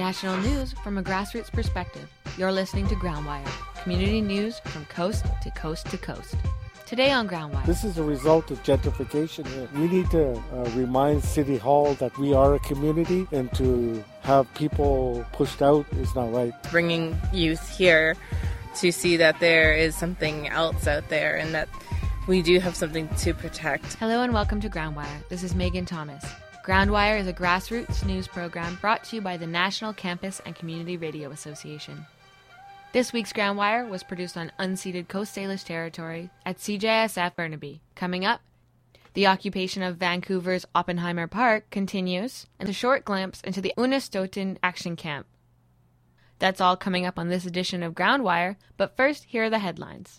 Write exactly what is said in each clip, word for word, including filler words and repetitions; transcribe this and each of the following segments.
National news from a grassroots perspective. You're listening to Groundwire, community news from coast to coast to coast. Today on Groundwire. This is a result of gentrification here. We need to uh, remind City Hall that we are a community, and to have people pushed out is not right. Bringing youth here to see that there is something else out there and that we do have something to protect. Hello and welcome to Groundwire. This is Megan Thomas. Groundwire is a grassroots news program brought to you by the National Campus and Community Radio Association. This week's Groundwire was produced on unceded Coast Salish territory at C J S F Burnaby. Coming up, the occupation of Vancouver's Oppenheimer Park continues, and a short glimpse into the Unistoten Action Camp. That's all coming up on this edition of Groundwire, but first, here are the headlines.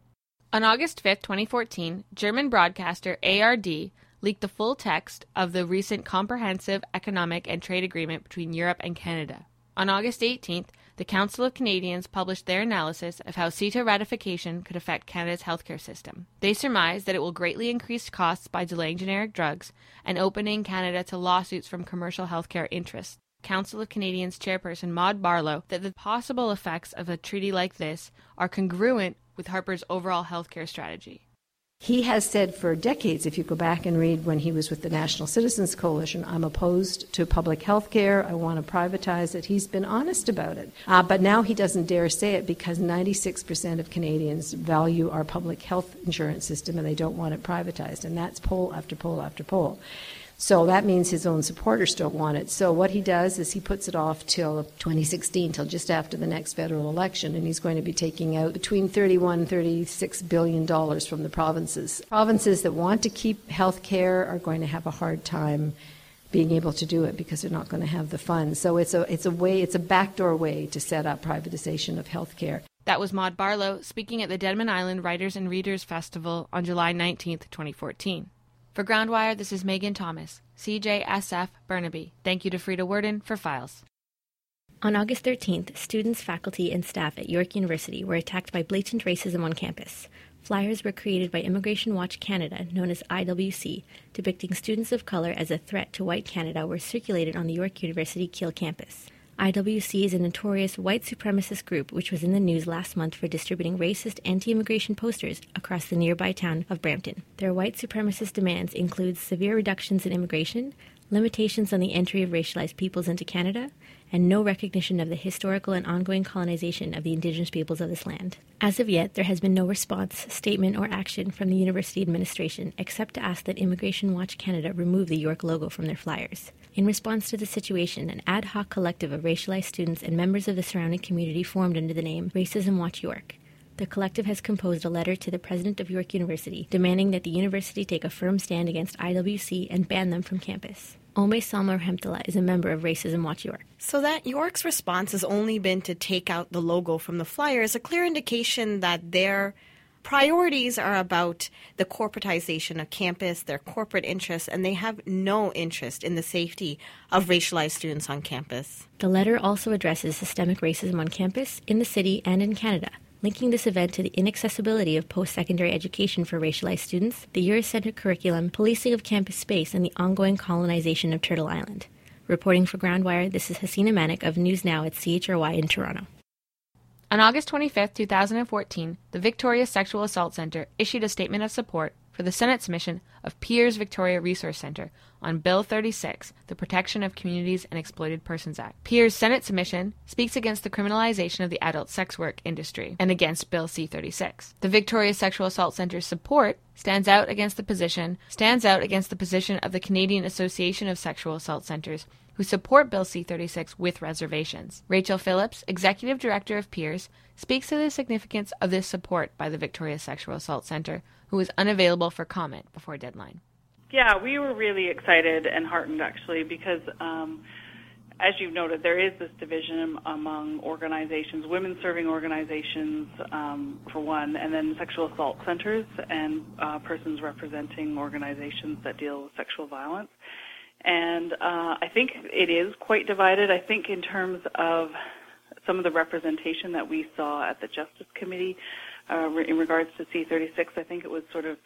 On August fifth, twenty fourteen, German broadcaster A R D leaked the full text of the recent Comprehensive Economic and Trade Agreement between Europe and Canada. On August eighteenth, the Council of Canadians published their analysis of how CETA ratification could affect Canada's healthcare system. They surmise that it will greatly increase costs by delaying generic drugs and opening Canada to lawsuits from commercial healthcare interests. Council of Canadians chairperson Maud Barlow that the possible effects of a treaty like this are congruent with Harper's overall healthcare strategy. He has said for decades, if you go back and read when he was with the National Citizens Coalition, I'm opposed to public health care, I want to privatize it. He's been honest about it. Uh, but now he doesn't dare say it because ninety-six percent of Canadians value our public health insurance system and they don't want it privatized. And that's poll after poll after poll. So that means his own supporters don't want it. So what he does is he puts it off till twenty sixteen, till just after the next federal election, and he's going to be taking out between thirty-one and thirty-six billion dollars from the provinces. Provinces that want to keep health care are going to have a hard time being able to do it because they're not going to have the funds. So it's a it's a way, it's a backdoor way to set up privatization of health care. That was Maud Barlow speaking at the Denman Island Writers and Readers Festival on July nineteenth, twenty fourteen. For Groundwire, this is Megan Thomas, C J S F Burnaby. Thank you to Frida Worden for files. On August thirteenth, students, faculty, and staff at York University were attacked by blatant racism on campus. Flyers were created by Immigration Watch Canada, known as I W C, depicting students of color as a threat to white Canada were circulated on the York University Keele campus. I W C is a notorious white supremacist group which was in the news last month for distributing racist anti-immigration posters across the nearby town of Brampton. Their white supremacist demands include severe reductions in immigration, limitations on the entry of racialized peoples into Canada, and no recognition of the historical and ongoing colonization of the Indigenous peoples of this land. As of yet, there has been no response, statement, or action from the university administration except to ask that Immigration Watch Canada remove the York logo from their flyers. In response to the situation, an ad hoc collective of racialized students and members of the surrounding community formed under the name Racism Watch York. The collective has composed a letter to the president of York University demanding that the university take a firm stand against I W C and ban them from campus. Ome Salma Rahmtullah is a member of Racism Watch York. So that York's response has only been to take out the logo from the flyer is a clear indication that their priorities are about the corporatization of campus, their corporate interests, and they have no interest in the safety of racialized students on campus. The letter also addresses systemic racism on campus, in the city, and in Canada, linking this event to the inaccessibility of post-secondary education for racialized students, the Eurocentric curriculum, policing of campus space, and the ongoing colonization of Turtle Island. Reporting for Groundwire, this is Hasina Manik of News Now at C H R Y in Toronto. On August twenty-fifth, twenty fourteen, the Victoria Sexual Assault Centre issued a statement of support for the Senate submission of Peers Victoria Resource Centre on Bill thirty-six, the Protection of Communities and Exploited Persons Act. Peers' Senate submission speaks against the criminalization of the adult sex work industry and against Bill C thirty-six. The Victoria Sexual Assault Centre's support stands out against the position stands out against the position of the Canadian Association of Sexual Assault Centres, who support Bill C thirty-six with reservations. Rachel Phillips, Executive Director of Peers, speaks to the significance of this support by the Victoria Sexual Assault Centre, who was unavailable for comment before deadline. Yeah, we were really excited and heartened, actually, because um, as you've noted, there is this division among organizations, women-serving organizations, um, for one, and then sexual assault centers and uh, persons representing organizations that deal with sexual violence. And uh, I think it is quite divided. I think in terms of some of the representation that we saw at the Justice Committee uh, in regards to C thirty-six, I think it was sort of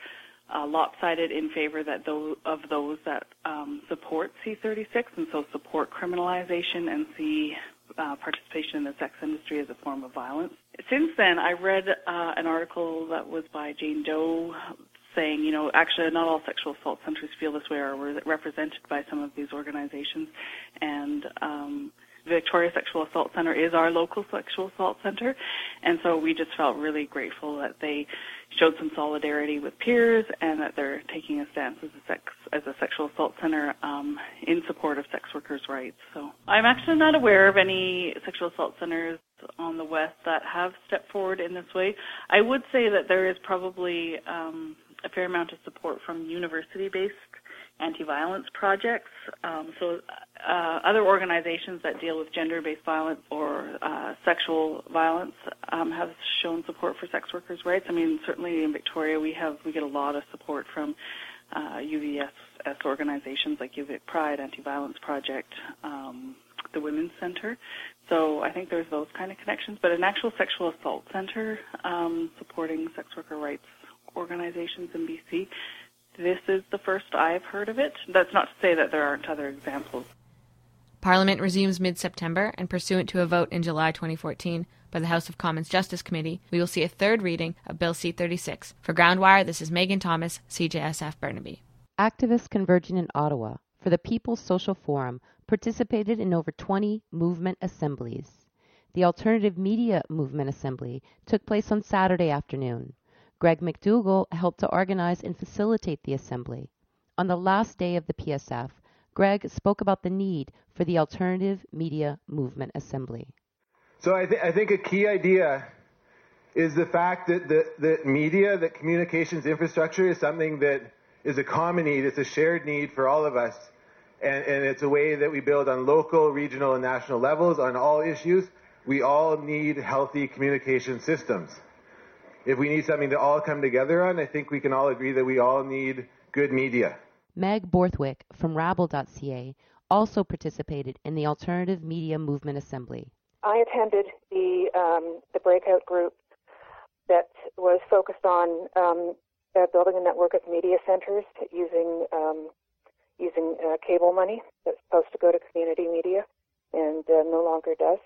uh, lopsided in favor that those, of those that um, support C thirty-six and so support criminalization and see uh, participation in the sex industry as a form of violence. Since then, I read uh, an article that was by Jane Doe saying, you know, actually not all sexual assault centers feel this way or were represented by some of these organizations. And um, Victoria Sexual Assault Center is our local sexual assault center. And so we just felt really grateful that they showed some solidarity with peers and that they're taking a stance as a, sex, as a sexual assault center um, in support of sex workers' rights. So I'm actually not aware of any sexual assault centers on the West that have stepped forward in this way. I would say that there is probably um, a fair amount of support from university-based anti-violence projects. Um, so uh, other organizations that deal with gender-based violence or uh, sexual violence um, have shown support for sex workers' rights. I mean, certainly in Victoria we have we get a lot of support from uh, U V S organizations like U V I C Pride, Anti-Violence Project, um, the Women's Center. So I think there's those kind of connections. But an actual sexual assault center um, supporting sex worker rights organizations in B C, this is the first I've heard of it. That's not to say that there aren't other examples. Parliament resumes mid-September, and pursuant to a vote in July twenty fourteen by the House of Commons Justice Committee, we will see a third reading of Bill C thirty-six. For Groundwire, this is Megan Thomas, C J S F Burnaby. Activists converging in Ottawa for the People's Social Forum participated in over twenty movement assemblies. The Alternative Media Movement Assembly took place on Saturday afternoon. Greg McDougall helped to organize and facilitate the assembly. On the last day of the P S F, Greg spoke about the need for the Alternative Media Movement Assembly. So I, th- I think a key idea is the fact that, that, that media, that communications infrastructure is something that is a common need. It's a shared need for all of us. And, and it's a way that we build on local, regional, and national levels on all issues. We all need healthy communication systems. If we need something to all come together on, I think we can all agree that we all need good media. Meg Borthwick from rabble dot c a also participated in the Alternative Media Movement Assembly. I attended the um, the breakout group that was focused on um, uh, building a network of media centers using um, using uh, cable money that's supposed to go to community media and uh, no longer does.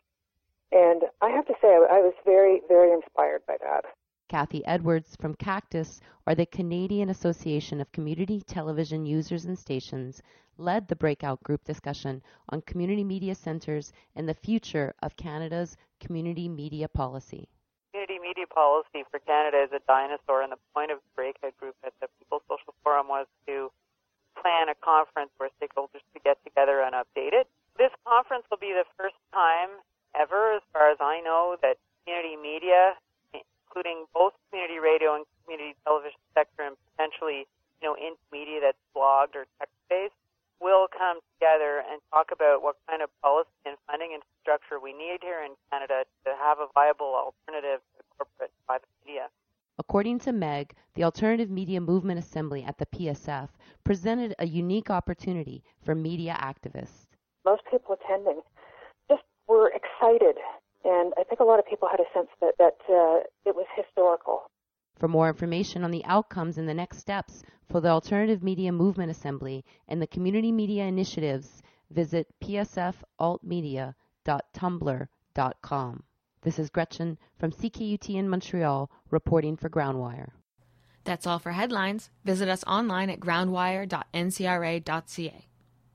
And I have to say, I, I was very, very inspired by that. Kathy Edwards from Cactus, or the Canadian Association of Community Television Users and Stations, led the breakout group discussion on community media centers and the future of Canada's community media policy. Community media policy for Canada is a dinosaur, and the point of the breakout group at the People's Social Forum was to plan a conference where stakeholders could get together and update it. This conference will be the first time ever, as far as I know, that community media, including both community radio and community television sector, and potentially, you know, in media that's blogged or text-based, will come together and talk about what kind of policy and funding infrastructure we need here in Canada to have a viable alternative to corporate private media. According to Meg, the Alternative Media Movement Assembly at the P S F presented a unique opportunity for media activists. Most people attending just were excited, and I think a lot of people had a sense that, that uh, it was historical. For more information on the outcomes and the next steps for the Alternative Media Movement Assembly and the community media initiatives, visit p s f alt media dot tumblr dot com. This is Gretchen from C K U T in Montreal reporting for Groundwire. That's all for headlines. Visit us online at groundwire dot n c r a dot c a.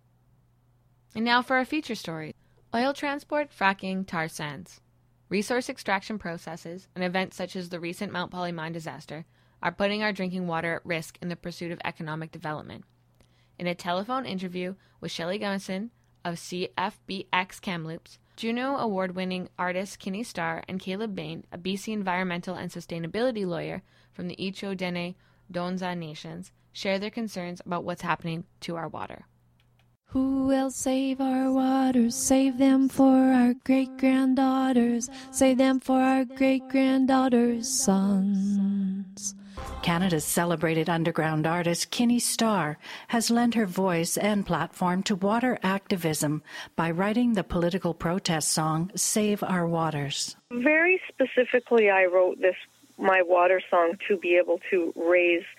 And now for our feature story. Oil transport, fracking, tar sands. Resource extraction processes and events such as the recent Mount Polley mine disaster are putting our drinking water at risk in the pursuit of economic development. In a telephone interview with Shelley Gunnison of C F B X Kamloops, Juno Award-winning artists Kinney Starr and Caleb Bain, a B C environmental and sustainability lawyer from the Icho Dene Donza Nations, share their concerns about what's happening to our water. Who will save our waters? Save them for our great-granddaughters. Save them for our great-granddaughters' sons. Canada's celebrated underground artist Kinney Starr has lent her voice and platform to water activism by writing the political protest song Save Our Waters. Very specifically, I wrote this, my water song, to be able to raise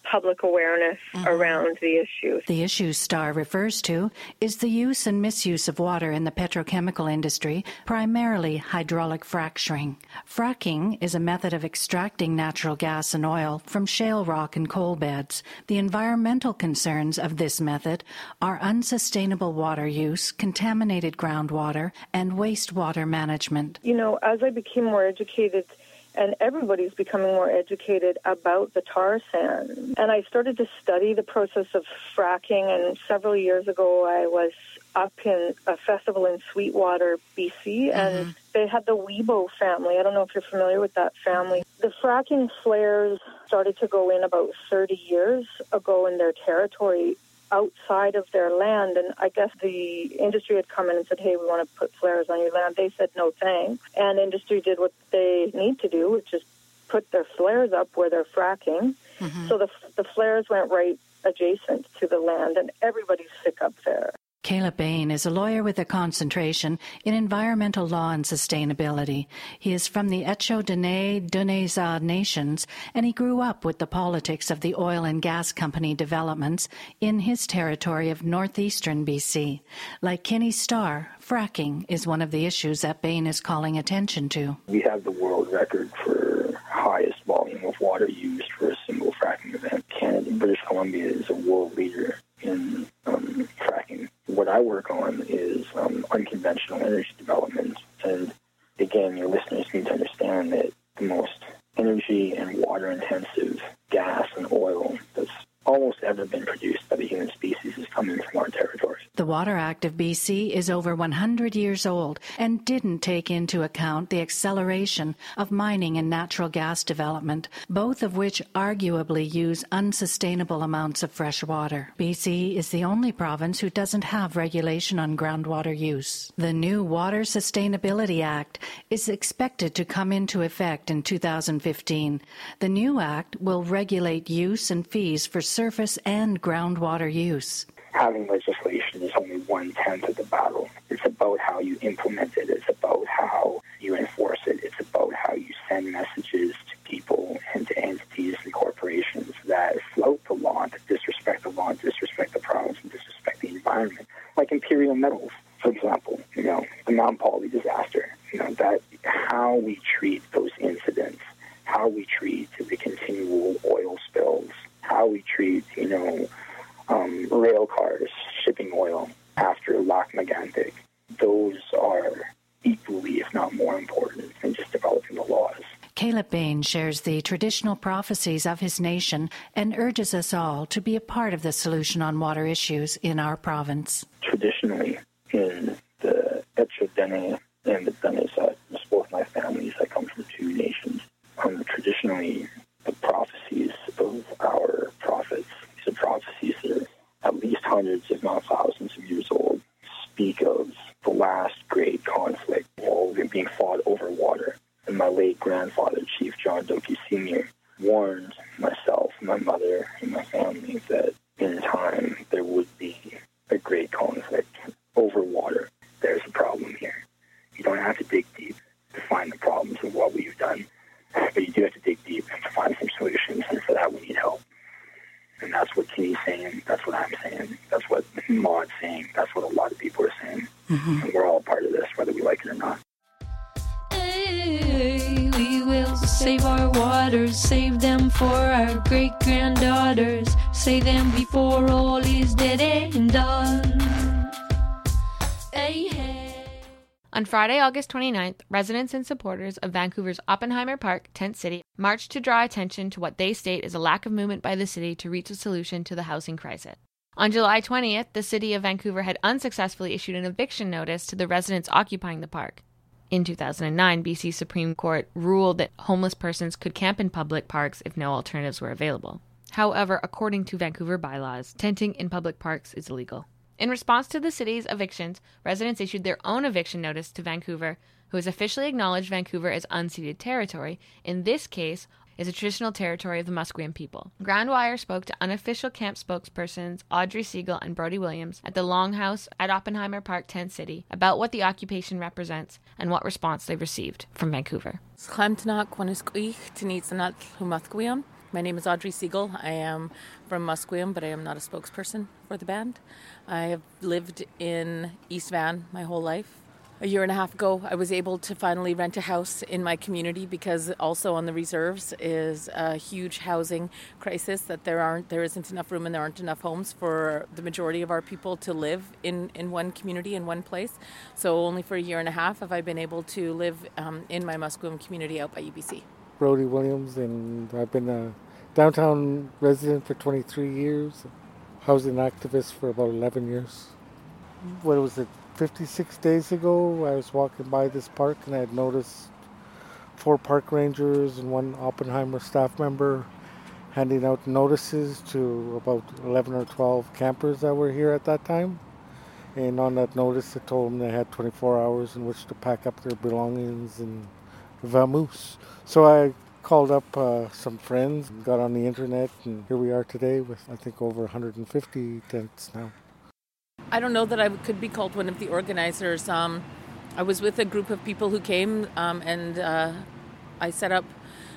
public awareness mm-hmm. around the issue. The issue STAR refers to is the use and misuse of water in the petrochemical industry, primarily hydraulic fracturing. Fracking is a method of extracting natural gas and oil from shale rock and coal beds. The environmental concerns of this method are unsustainable water use, contaminated groundwater, and wastewater management. You know, as I became more educated, and everybody's becoming more educated about the tar sand. And I started to study the process of fracking, and several years ago I was up in a festival in Sweetwater, B C, and mm-hmm. they had the Weibo family. I don't know if you're familiar with that family. The fracking flares started to go in about thirty years ago in their territory outside of their land, and I guess the industry had come in and said, hey, we want to put flares on your land. They said no thanks, and industry did what they need to do, which is put their flares up where they're fracking. Mm-hmm. So the the flares went right adjacent to the land, and everybody's sick up there. Caleb Bain is a lawyer with a concentration in environmental law and sustainability. He is from the Etcho Dene Duneza Nations, and he grew up with the politics of the oil and gas company developments in his territory of northeastern B C. Like Kinney Starr, fracking is one of the issues that Bain is calling attention to. We have the world record for highest volume of water used for a single fracking event. Canada, British Columbia is a world leader in um, fracking. What I work on is um, unconventional energy development. And again, your listeners need to understand that the most energy and water-intensive gas and oil that's almost ever been produced by the human species is coming from our territory. The Water Act of B C is over one hundred years old and didn't take into account the acceleration of mining and natural gas development, both of which arguably use unsustainable amounts of fresh water. B C is the only province who doesn't have regulation on groundwater use. The new Water Sustainability Act is expected to come into effect in two thousand fifteen. The new act will regulate use and fees for surface and groundwater use. Having legislation is only one-tenth of the battle. It's about how you implement it. It's about how you enforce it. It's about how you send messages to people and to entities and corporations that flout the law, that disrespect the law, disrespect the province, and disrespect the environment. Like Imperial Metals, for example, you know, the Mount Poly disaster. You know, that how we treat those incidents, how we treat the continual oil spills, how we treat, you know, um, rail cars shipping oil after Lac Megantic. Those are equally, if not more important than just developing the laws. Caleb Bain shares the traditional prophecies of his nation and urges us all to be a part of the solution on water issues in our province. Traditionally, in the Etcho Dene and the Duneza, both my families, I come from two nations. Um, traditionally, the prophecies of our prophets, these are prophecies that are at least hundreds, if not thousands of years old, speak of the last great conflict, all of it being fought over water. And my late grandfather, Chief John Doki Senior, warned myself, my mother, and my family that in time there would be a great conflict over water. There's a problem here. You don't have to dig deep to find the problems of what we've done, but you do have to dig deep to find some solutions, and for that we need help. And that's what Kinney's saying, that's what I'm saying, that's what Maud's saying, that's what a lot of people are saying. Mm-hmm. And we're all a part of this, whether we like it or not. Hey, we will save our waters, save them for our great-granddaughters, save them before all is dead and done. Hey, hey. On Friday, August twenty-ninth, residents and supporters of Vancouver's Oppenheimer Park, Tent City, marched to draw attention to what they state is a lack of movement by the city to reach a solution to the housing crisis. On July twentieth, the city of Vancouver had unsuccessfully issued an eviction notice to the residents occupying the park. In two thousand nine, B C Supreme Court ruled that homeless persons could camp in public parks if no alternatives were available. However, according to Vancouver bylaws, tenting in public parks is illegal. In response to the city's evictions, residents issued their own eviction notice to Vancouver, who has officially acknowledged Vancouver as unceded territory, in this case, is a traditional territory of the Musqueam people. Groundwire spoke to unofficial camp spokespersons Audrey Siegel and Brody Williams at the Longhouse at Oppenheimer Park, Tent City, about what the occupation represents and what response they've received from Vancouver. My name is Audrey Siegel. I am from Musqueam, but I am not a spokesperson for the band. I have lived in East Van my whole life. A year and a half ago, I was able to finally rent a house in my community because also on the reserves is a huge housing crisis, that there aren't, there isn't enough room and there aren't enough homes for the majority of our people to live in, in one community, in one place. So only for a year and a half have I been able to live um, in my Musqueam community out by U B C. Brody Williams, and I've been a downtown resident for twenty-three years, housing activist for about eleven years. What was it? fifty-six days ago, I was walking by this park and I had noticed four park rangers and one Oppenheimer staff member handing out notices to about eleven or twelve campers that were here at that time. And on that notice, it told them they had twenty-four hours in which to pack up their belongings and vamoose. So I called up uh, some friends, got on the internet, and here we are today with, I think, over one hundred fifty tents now. I don't know that I could be called one of the organizers. Um, I was with a group of people who came um, and uh, I set up,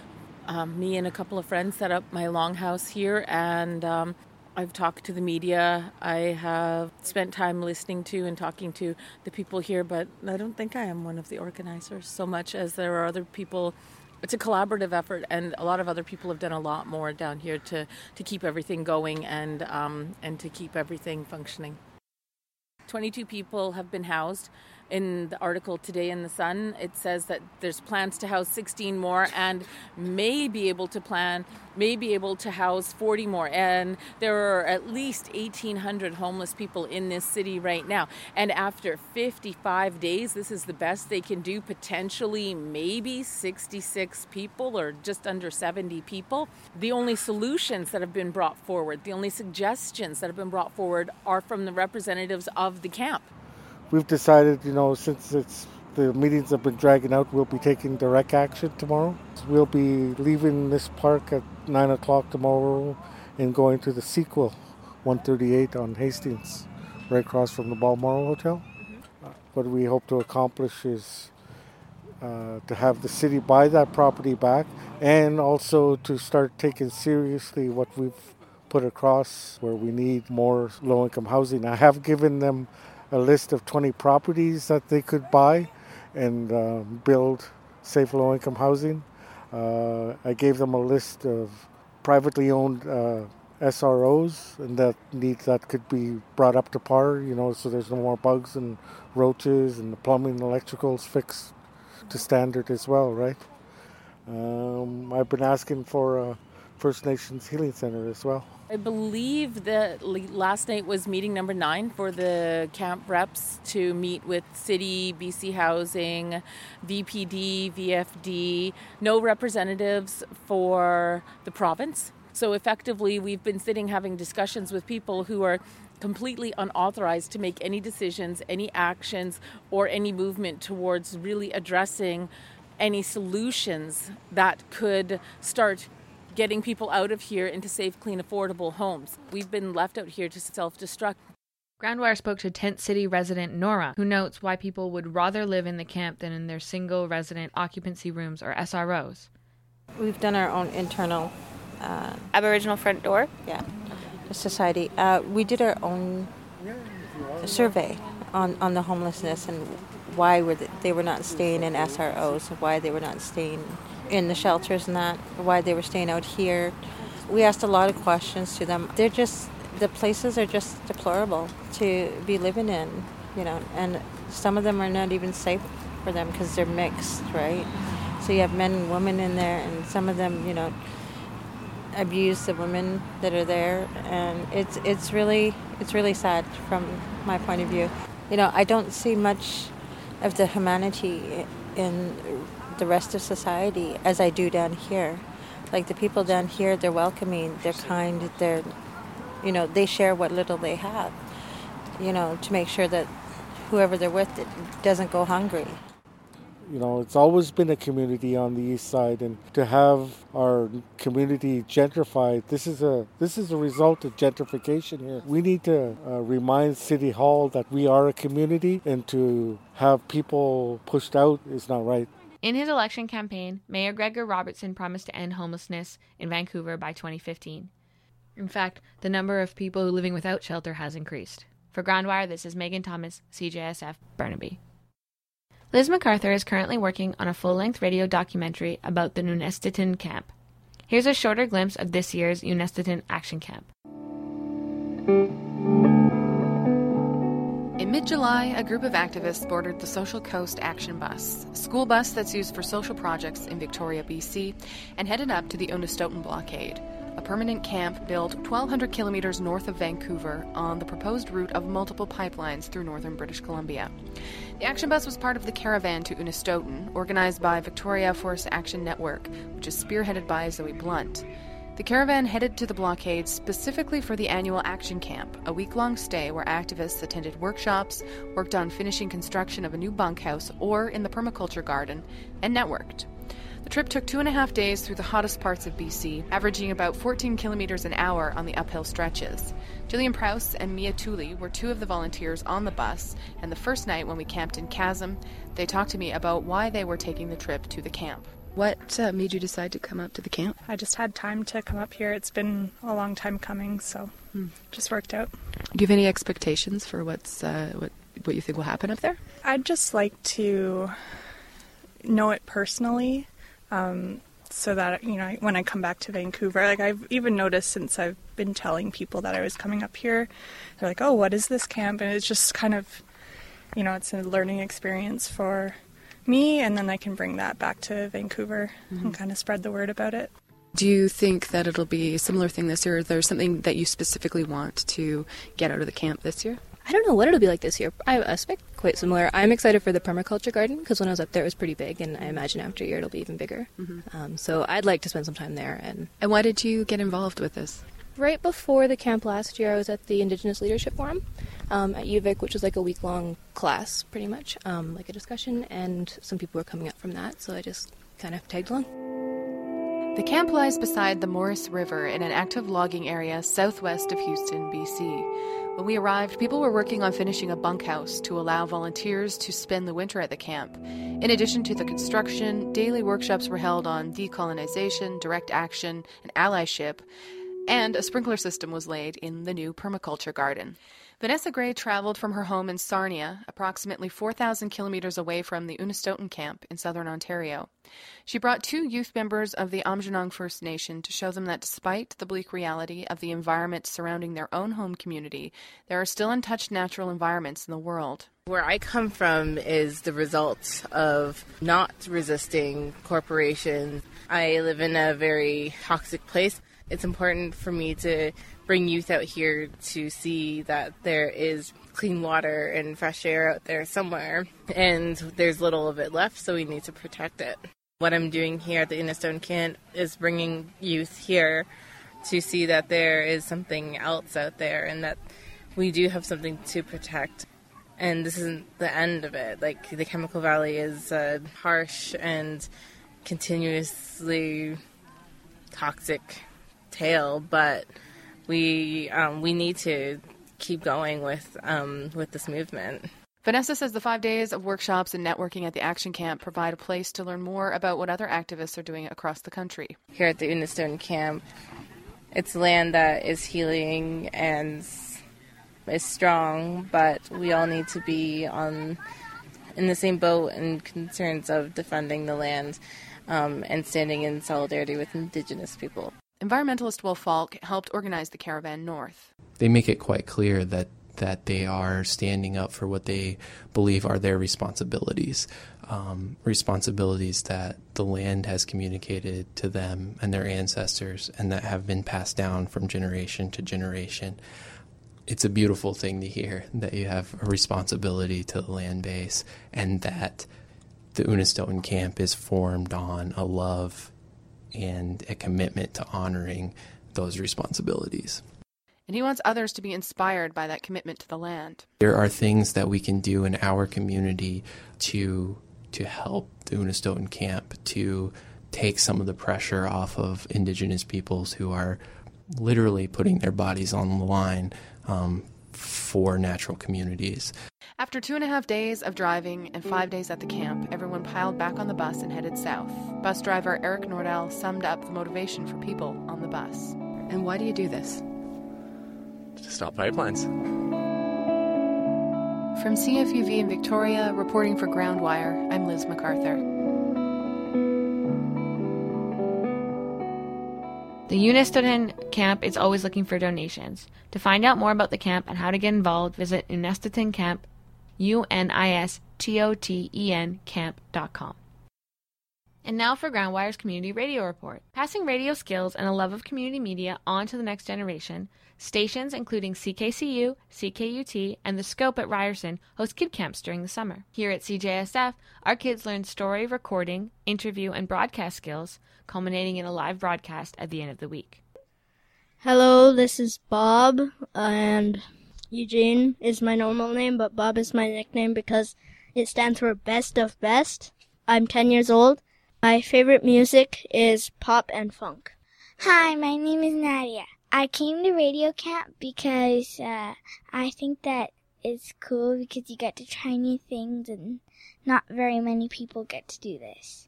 um, me and a couple of friends set up my longhouse here, and um, I've talked to the media. I have spent time listening to and talking to the people here, but I don't think I am one of the organizers so much as there are other people. It's a collaborative effort, and a lot of other people have done a lot more down here to, to keep everything going and um, and to keep everything functioning. twenty-two people have been housed. In the article today in The Sun, it says that there's plans to house sixteen more and may be able to plan, may be able to house forty more. And there are at least eighteen hundred homeless people in this city right now. And after fifty-five days, this is the best they can do, potentially maybe sixty-six people or just under seventy people. The only solutions that have been brought forward, the only suggestions that have been brought forward are from the representatives of the camp. We've decided, you know, since it's the meetings have been dragging out, we'll be taking direct action tomorrow. We'll be leaving this park at nine o'clock tomorrow and going to the sequel, one thirty-eight on Hastings, right across from the Balmoral Hotel. Mm-hmm. Uh, what we hope to accomplish is uh, to have the city buy that property back and also to start taking seriously what we've put across where we need more low-income housing. I have given them a list of twenty properties that they could buy and uh, build safe low-income housing. Uh, I gave them a list of privately owned uh, S R Os and that need that could be brought up to par, you know, so there's no more bugs and roaches and the plumbing and electricals fixed to standard as well, right? Um, I've been asking for a First Nations Healing Center as well. I believe that last night was meeting number nine for the camp reps to meet with City, B C Housing, V P D, V F D, no representatives for the province. So effectively, we've been sitting having discussions with people who are completely unauthorized to make any decisions, any actions, or any movement towards really addressing any solutions that could start getting people out of here into safe, clean, affordable homes. We've been left out here to self-destruct. Groundwire spoke to Tent City resident Nora, who notes why people would rather live in the camp than in their single resident occupancy rooms or S R Os. We've done our own internal uh, Aboriginal Front Door? Yeah, society. Uh, we did our own survey on, on the homelessness and why were they, they were not staying in S R Os, why they were not staying in the shelters and that, why they were staying out here. We asked a lot of questions to them. They're just, the places are just deplorable to be living in, you know, and some of them are not even safe for them because they're mixed, right? So you have men and women in there, and some of them, you know, abuse the women that are there, and it's it's really it's really sad from my point of view. You know, I don't see much of the humanity in the rest of society as I do down here. Like the people down here, they're welcoming, they're kind, they're, you know, they share what little they have, you know, to make sure that whoever they're with doesn't go hungry. You know, it's always been a community on the east side, and to have our community gentrified, this is a this is a result of gentrification here. We need to uh, remind City Hall that we are a community, and to have people pushed out is not right. In his election campaign, Mayor Gregor Robertson promised to end homelessness in Vancouver by twenty fifteen. In fact, the number of people living without shelter has increased. For Groundwire, this is Megan Thomas, C J S F, Burnaby. Liz MacArthur is currently working on a full-length radio documentary about the Unestetin camp. Here's a shorter glimpse of this year's Unestetin Action Camp. In mid-July, a group of activists boarded the Social Coast Action Bus, a school bus that's used for social projects in Victoria, B C, and headed up to the Unistoten blockade, a permanent camp built twelve hundred kilometers north of Vancouver on the proposed route of multiple pipelines through northern British Columbia. The action bus was part of the Caravan to Unistoten, organized by Victoria Forest Action Network, which is spearheaded by Zoe Blunt. The caravan headed to the blockade specifically for the annual Action Camp, a week-long stay where activists attended workshops, worked on finishing construction of a new bunkhouse or in the permaculture garden, and networked. The trip took two and a half days through the hottest parts of B C, averaging about fourteen kilometers an hour on the uphill stretches. Gillian Prowse and Mia Tooley were two of the volunteers on the bus, and the first night when we camped in Chasm, they talked to me about why they were taking the trip to the camp. What uh, made you decide to come up to the camp? I just had time to come up here. It's been a long time coming, so hmm. just worked out. Do you have any expectations for what's uh, what what you think will happen up there? I'd just like to know it personally, um, so that, you know, when I come back to Vancouver, like I've even noticed since I've been telling people that I was coming up here, they're like, "Oh, what is this camp?" And it's just kind of, you know, it's a learning experience for me, and then I can bring that back to Vancouver mm-hmm. and kind of spread the word about it. Do you think that it'll be a similar thing this year? Or is there something that you specifically want to get out of the camp this year? I don't know what it'll be like this year. I expect quite similar. I'm excited for the permaculture garden because when I was up there it was pretty big, and I imagine after a year it'll be even bigger. Mm-hmm. Um, so I'd like to spend some time there. And And why did you get involved with this? Right before the camp last year, I was at the Indigenous Leadership Forum um, at U V I C, which was like a week-long class, pretty much, um, like a discussion, and some people were coming up from that, so I just kind of tagged along. The camp lies beside the Morris River in an active logging area southwest of Houston, B C. When we arrived, people were working on finishing a bunkhouse to allow volunteers to spend the winter at the camp. In addition to the construction, daily workshops were held on decolonization, direct action, and allyship, and a sprinkler system was laid in the new permaculture garden. Vanessa Gray traveled from her home in Sarnia, approximately four thousand kilometers away from the Unistoten camp in southern Ontario. She brought two youth members of the Aamjiwnaang First Nation to show them that despite the bleak reality of the environment surrounding their own home community, there are still untouched natural environments in the world. Where I come from is the result of not resisting corporations. I live in a very toxic place. It's important for me to bring youth out here to see that there is clean water and fresh air out there somewhere, and there's little of it left, so we need to protect it. What I'm doing here at the Unistoten camp is bringing youth here to see that there is something else out there and that we do have something to protect. And this isn't the end of it. Like, the Chemical Valley is uh, harsh and continuously toxic tale, but we um, we need to keep going with um, with this movement. Vanessa says the five days of workshops and networking at the Action Camp provide a place to learn more about what other activists are doing across the country. Here at the Unistoten camp, it's land that is healing and is strong, but we all need to be on in the same boat in concerns of defending the land um, and standing in solidarity with Indigenous people. Environmentalist Will Falk helped organize the caravan north. They make it quite clear that, that they are standing up for what they believe are their responsibilities, um, responsibilities that the land has communicated to them and their ancestors and that have been passed down from generation to generation. It's a beautiful thing to hear that you have a responsibility to the land base and that the Unistoten camp is formed on a love and a commitment to honoring those responsibilities. And he wants others to be inspired by that commitment to the land. There are things that we can do in our community to to help the Unistoten camp to take some of the pressure off of Indigenous peoples who are literally putting their bodies on the line um, for natural communities. After two and a half days of driving and five days at the camp, everyone piled back on the bus and headed south. Bus driver Eric Nordell summed up the motivation for people on the bus. And why do you do this? To stop pipelines. From C F U V in Victoria, reporting for Groundwire, I'm Liz MacArthur. The Unistoten camp is always looking for donations. To find out more about the camp and how to get involved, visit Unistoten Camp, U N I S T O T E N camp dot com. And now for Groundwire's Community Radio Report. Passing radio skills and a love of community media on to the next generation, stations including C K C U, C K U T, and The Scope at Ryerson host kid camps during the summer. Here at C J S F, our kids learn story, recording, interview, and broadcast skills, culminating in a live broadcast at the end of the week. Hello, this is Bob, and Eugene is my normal name, but Bob is my nickname because it stands for Best of Best. I'm ten years old. My favorite music is pop and funk. Hi, my name is Nadia. I came to radio camp because uh, I think that it's cool because you get to try new things and not very many people get to do this.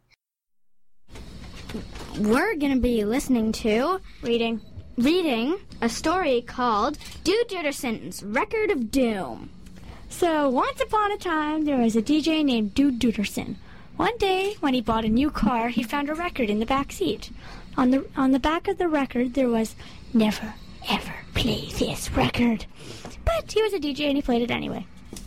We're going to be listening to reading reading a story called Dude Duderson's Record of Doom. So once upon a time, there was a D J named Dude Duderson. One day, when he bought a new car, he found a record in the back seat. On the on the back of the record, there was, "Never, ever play this record." But he was a D J and he played it anyway.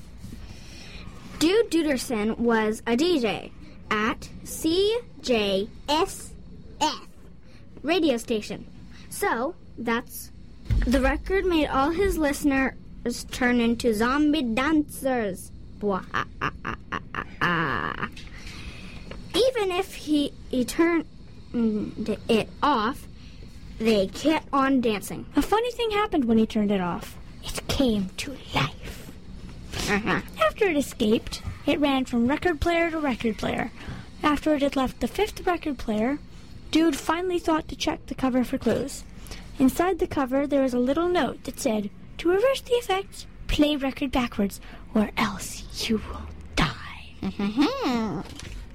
Dude Duderson was a D J at C J S F radio station. So, that's... The record made all his listeners turn into zombie dancers. Bwah, ah, ah, ah, ah, ah, ah. Even if he, he turned it off, they kept on dancing. A funny thing happened when he turned it off. It came to life. Uh-huh. After it escaped, it ran from record player to record player. After it had left the fifth record player, Dude finally thought to check the cover for clues. Inside the cover, there was a little note that said, "To reverse the effects, play record backwards, or else you will die."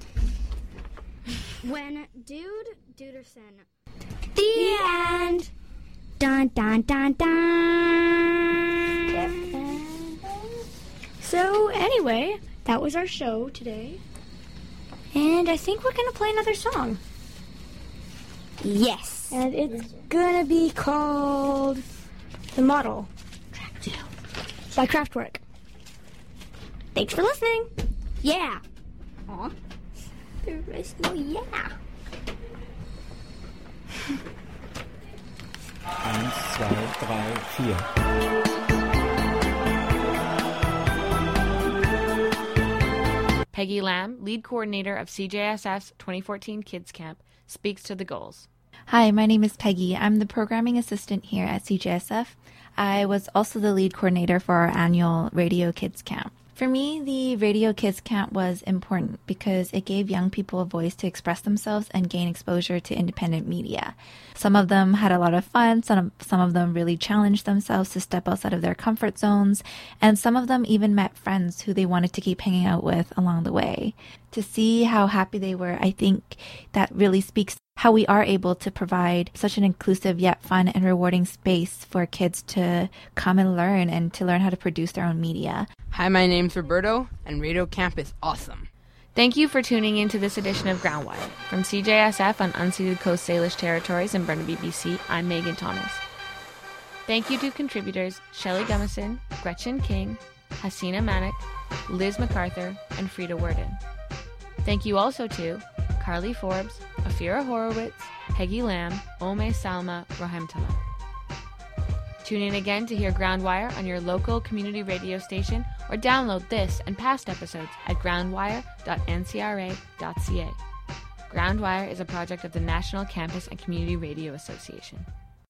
When Dude Duderson... The end! Dun, dun, dun, dun! Yep. So, anyway, that was our show today. And I think we're going to play another song. Yes. And it's going to be called The Model by Kraftwerk. Thanks for listening. Yeah. Aw. There is no yeah. Eins, zwei, drei, vier. Peggy Lamb, lead coordinator of C J S F's twenty fourteen Kids Camp, speaks to the goals. Hi, my name is Peggy. I'm the programming assistant here at C J S F. I was also the lead coordinator for our annual Radio Kids Camp. For me, the Radio Kids Camp was important because it gave young people a voice to express themselves and gain exposure to independent media. Some of them had a lot of fun, some, some of them really challenged themselves to step outside of their comfort zones, and some of them even met friends who they wanted to keep hanging out with along the way. To see how happy they were, I think that really speaks how we are able to provide such an inclusive yet fun and rewarding space for kids to come and learn and to learn how to produce their own media. Hi, my name's Roberto, and Radio Camp is awesome. Thank you for tuning in to this edition of Groundwire. From C J S F on unceded Coast Salish territories in Burnaby, B C, I'm Megan Thomas. Thank you to contributors Shelley Gumison, Gretchen King, Hasina Manik, Liz MacArthur, and Frida Worden. Thank you also to Carly Forbes, Afira Horowitz, Peggy Lamb, Ome Salma Rohemtala. Tune in again to hear Groundwire on your local community radio station or download this and past episodes at groundwire dot n c r a dot c a. Groundwire is a project of the National Campus and Community Radio Association.